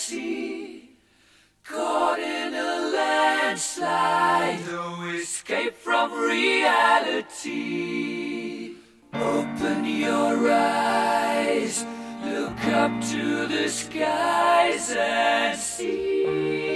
sea, caught in a landslide, no escape from reality. Open your eyes, look up to the skies and see.